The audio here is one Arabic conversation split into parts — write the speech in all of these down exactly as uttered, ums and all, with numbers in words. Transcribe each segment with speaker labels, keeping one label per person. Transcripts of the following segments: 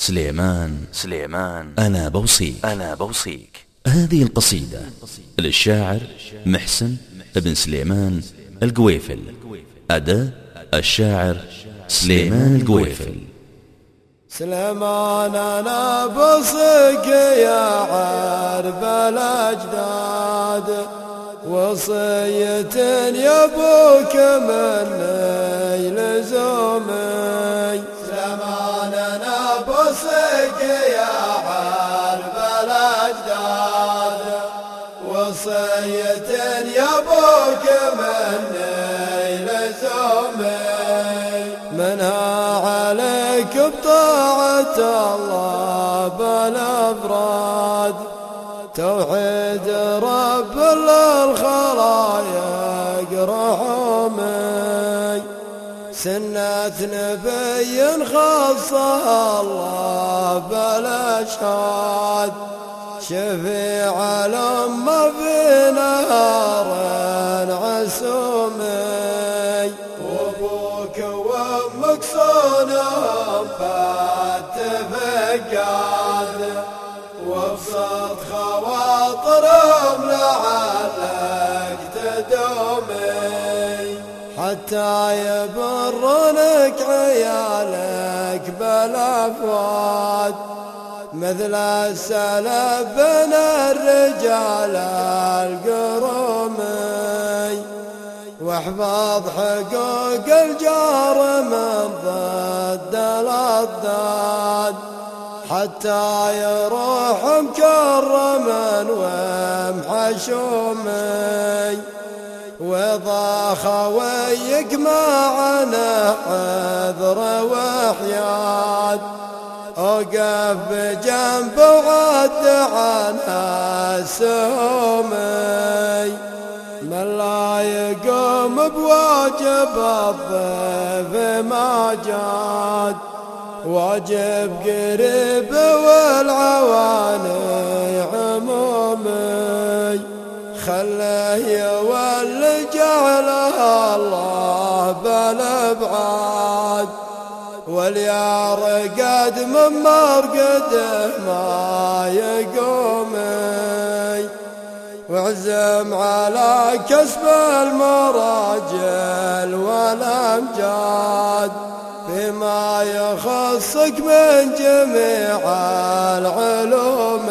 Speaker 1: سليمان
Speaker 2: سليمان
Speaker 1: أنا بوصيك
Speaker 2: أنا بوصيك.
Speaker 1: هذه القصيدة للشاعر محسن بن سليمان القويفل، أداء الشاعر سليمان القويفل.
Speaker 3: سليمان أنا بوصيك يا عرب الأجداد، وصية يا أبوك مني لزومي. سليمان أنا بوصيك يا عرب الأجداد، وصية يا أبوك مني لزومي. منها عليك بطاعة الله بالأفراد، توحيد رب للخلايق رحمي. سنة نبي خاصها الله بالأشهاد، شفيع الأمة في نهار عسومي. وابوك وامك صونهم فاتفقاد، وابسط خواطرهم لعلك تدومي. حتى يبرونك عيالك بالأفواد، مثل السلف بين الرجال القرومي. واحفظ حقوق الجار من ضد الأضداد، حتى يروح مكرما ومحشومي. وإذا خويك معنا عذر وحياد، أوقف بجنب وعد عنها السهومي. من لا يقوم بواجب الضيف ما جاد، واجب قريب والعواني عمومي. خله يولي جعلها الله بالابعاد، وليرقد من مرقده ما يقومي. واعزم على كسب المراجل والامجاد، بما يخصك من جميع العلوم.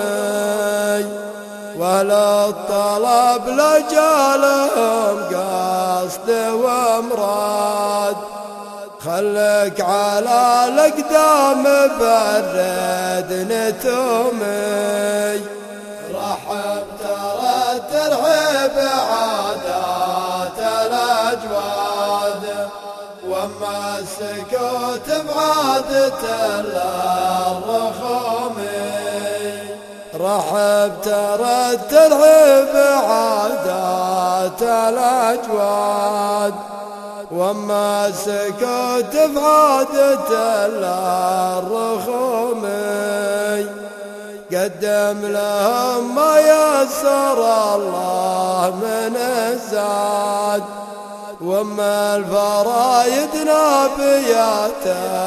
Speaker 3: ولا الطلب لجالهم قصد ومراد، خلك على الأقدام برد نتومي. رحب ترى ترحب عادات الأجواد، وما السكوت بعادة الرخومي. رحب ترى ترحب عادات الأجواد، وما السكوت بعادة الرخومي. قدم لهم ما يسر الله من الزاد، وما الفرايد نابيات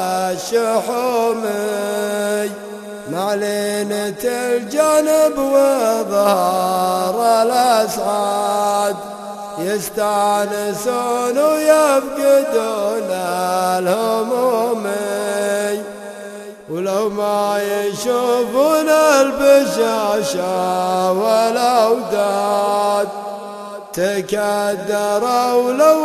Speaker 3: الشحومي. معلينة الجنب وظهر الأسعاد، يستانسون ويفقدون الهمومي. ولو ما يشوفون البشاشة والأوداد، تكدروا لو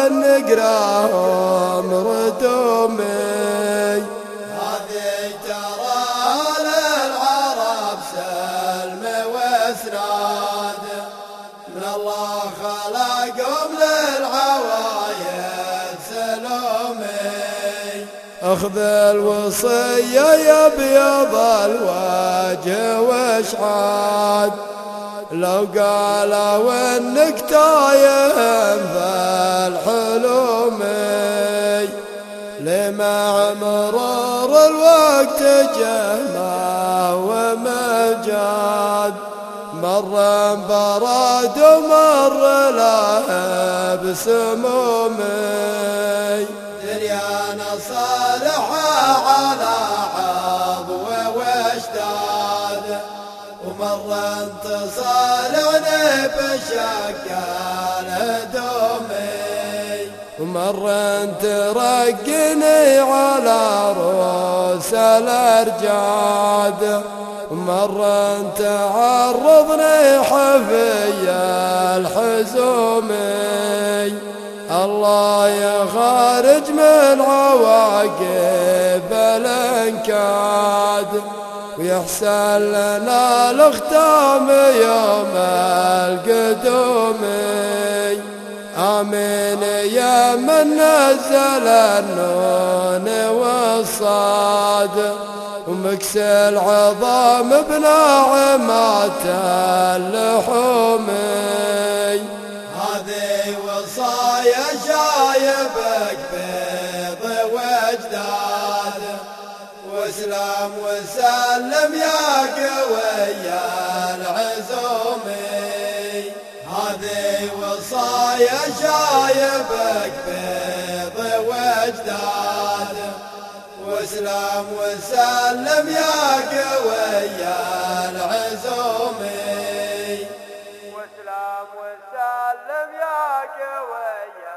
Speaker 3: نقراهم ردومي. هذه ترى للعرب سلم واسناد، من الله خلقهم للعوايد سلومي. اخذ الوصية يا بيض الوجه واشعاد، لو قالوا انك تايم فالحلومي. لما مرور الوقت جهما ومجاد، مر براد ومر له بسمومي. دنيانا صالحة على عظم انتصالني بشق الهدومي ومرة ترقني على رؤوس الأرجاد ومرة تعرضني حفي الحزومي الله يخرج من عواقب الانكاد ويحسن لنا الختام يوم القدومي آمين يا من نزل النون والصاد ومكس العظام بناعمات اللحومي هذه وصايا شايبك بيض وجداد واسلام وسلم يا قوي العزومي هذه وصايا شايبك بيض وجداد واسلام وسلم يا قوي العزومي واسلام وسلم يا قوي